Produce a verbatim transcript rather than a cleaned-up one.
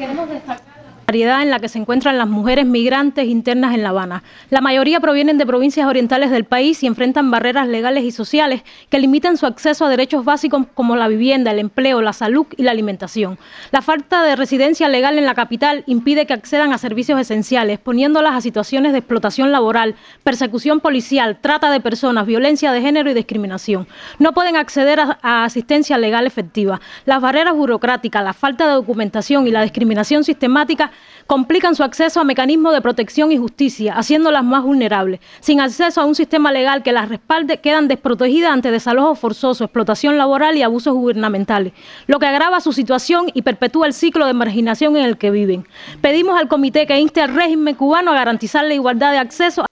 Queremos destacar la precariedad en la que se encuentran las mujeres migrantes internas en La Habana. La mayoría provienen de provincias orientales del país y enfrentan barreras legales y sociales que limitan su acceso a derechos básicos como la vivienda, el empleo, la salud y la alimentación. La falta de residencia legal en la capital impide que accedan a servicios esenciales, poniéndolas a situaciones de explotación laboral, persecución policial, trata de personas, violencia de género y discriminación. No pueden acceder a, a asistencia legal efectiva. Las barreras burocráticas, la falta de documentación y la discriminación sistemática complican su acceso a mecanismos de protección y justicia, haciéndolas más vulnerables. Sin acceso a un sistema legal que las respalde, quedan desprotegidas ante desalojos forzosos, explotación laboral y abusos gubernamentales, lo que agrava su situación y perpetúa el ciclo de marginación en el que viven. Pedimos al comité que inste al régimen cubano a garantizar la igualdad de acceso